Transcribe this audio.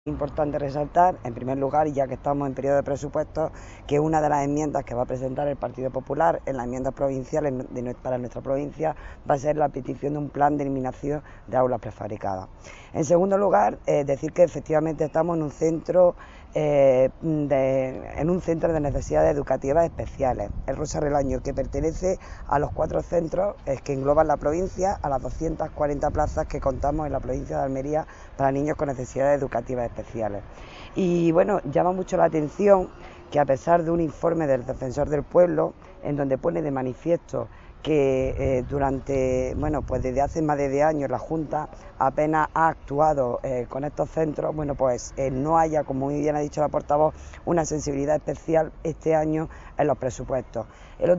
Importante resaltar, en primer lugar, y ya que estamos en periodo de presupuestos, que una de las enmiendas que va a presentar el Partido Popular en las enmiendas provinciales para nuestra provincia va a ser la petición de un plan de eliminación de aulas prefabricadas. En segundo lugar, decir que efectivamente estamos en un centro de necesidades educativas especiales, el Rosa Relaño, que pertenece a los 4 centros que engloban la provincia, a las 240 plazas que contamos en la provincia de Almería para niños con necesidades educativas especiales. Y bueno, llama mucho la atención que, a pesar de un informe del Defensor del Pueblo, en donde pone de manifiesto que desde hace más de 10 años la Junta apenas ha actuado con estos centros, no haya, como muy bien ha dicho la portavoz, una sensibilidad especial este año en los presupuestos.